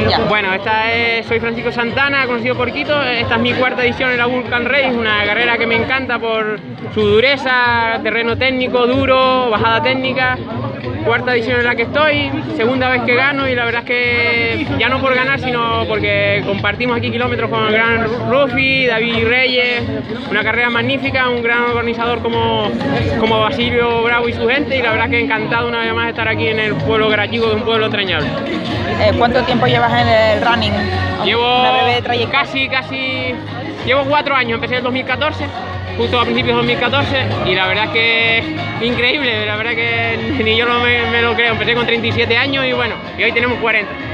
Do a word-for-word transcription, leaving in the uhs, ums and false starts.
ya. Bueno, esta es, soy Francisco Santana, conocido por Quito. Esta es mi cuarta edición en la Vulcan Race, una carrera que me encanta por su dureza, terreno técnico, duro, bajada técnica. Cuarta edición en la que estoy, segunda vez que gano, y la verdad es que ya no por ganar, sino porque compartimos aquí kilómetros con el gran Rufi, David Reyes, una carrera magnífica, un gran organizador como, como Basilio Bravo y su gente, y la verdad que encantado una vez más de estar aquí en el pueblo gallego, de un pueblo entrañable. Eh, ¿Cuánto tiempo llevas en el running? Llevo Una breve trayectoria. casi, casi, llevo cuatro años, empecé en el dos mil catorce, justo a principios de dos mil catorce, y la verdad es que increíble, la verdad que ni yo no me, me lo creo. Empecé con treinta y siete años y bueno, y hoy tenemos cuarenta.